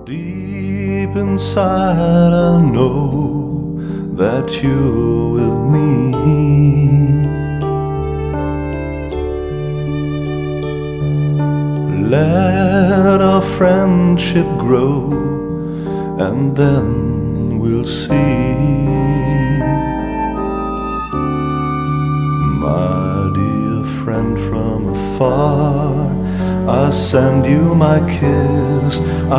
Deep inside I know that you're with me. Let our friendship grow and then we'll see. My dear friend from afar, I send you my kiss.